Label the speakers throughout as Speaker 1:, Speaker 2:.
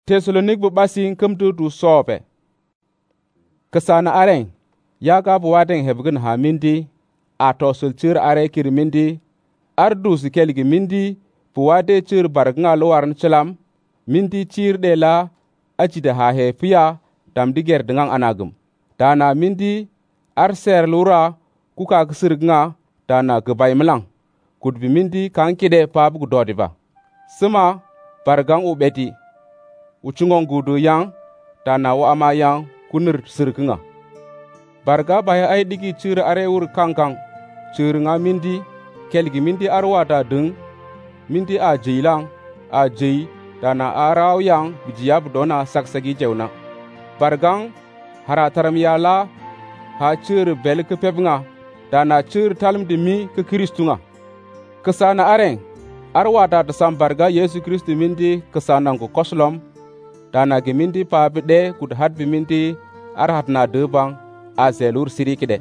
Speaker 1: Tesalonik bu basing kumtu tu sope. Kesana areng ya ga bu wadeng hebgun ha mindi ato sulcir are kir mindi ardu sikelgi mindi bu wade cir bargnga luwarn cilam mindi cir de la acide ha he fiya dam diger dengan anagum dana mindi ar ser lura kuka gsirgnga dana gebay melang kudbi mindi kan kide pa bu dodiba sima bargang u beti uchungon gudu yang dana wa ama yang kunir sirgnga barga baya ay digi cir are wur kankang cir nga mindi kelgi mindi arwa da dung mindi a jilang a jei dana araw yang bijiyab dona saksagi jewna bargang harataram yala ha cir bel ke pebnga dana cir talm de mi ke kristunga kesana areng arwa da sam barga Yesu Kristu mindi kesana ko koslom dana ge mindi pa bede kud had bi mindi arhat na debang a zelur sirikide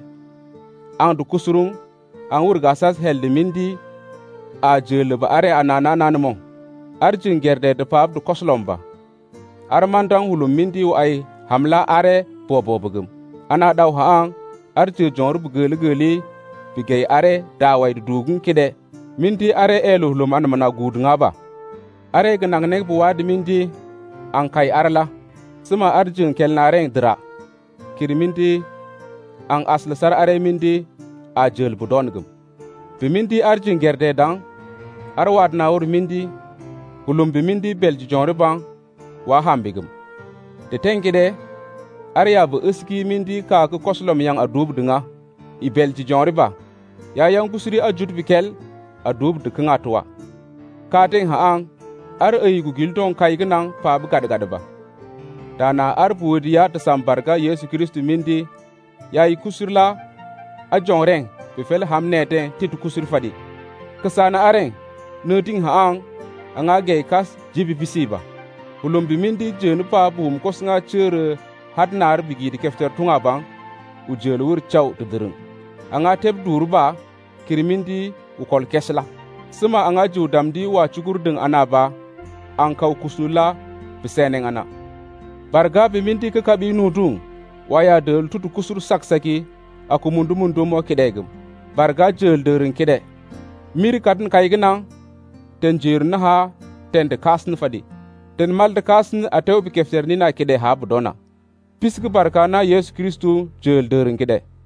Speaker 1: ang du kusurung ang wur gasas helde mindi a jele ba are anana nanmo arjin gerde de pab du koslomba armandang hulum mindi u ay hamla are bobobugum ana daw haang arje jonru bugeli bigay are dawai dugun kide mindi are elu hulum an mana gudunga ba are ganang nek bu wad mindi an kai arla sima arjin kelnareng dra kirmindi ang aslasar are mindi a jel budongum bi mindi arjin gerde dang arwad nawur mindi hulum bi mindi belji jonru bang wa hambigum de tengide arya bu iski mindi ka ku koslom yang adub dunga i belji jonru ba ya yang kusuri ajut bikel adub de kanga tuwa kating haang ar ay gu gildon kai gnang pa bu gad ba dana ar budiya ta sambarga Yesu Kristu mindi ya i kusurla a jonreng be fel hamnete titu kusur fadi kesana areng nuting haang anga ge kas jibi bisiba hulum bi mindi jenu pa bum kosnga chere hadnar bigi de kefter tunga bang u jelu wur chaw tudurung anga teb durba kirmindi u kol kesla sima anga ju damdi wa chugurdung anaba an kaw kusnula biseneng ana barga bi mindi ka kabi nudung waya del tutu kusur saksaki aku mundu mo kidegum barga jel derin kide miri kadn kaygnang ten jirna ha ten de kasn fadi ten mal de kasn atew bi kefter ni na kide ha budona pisgu barka na Yesu Kristu jel derin kide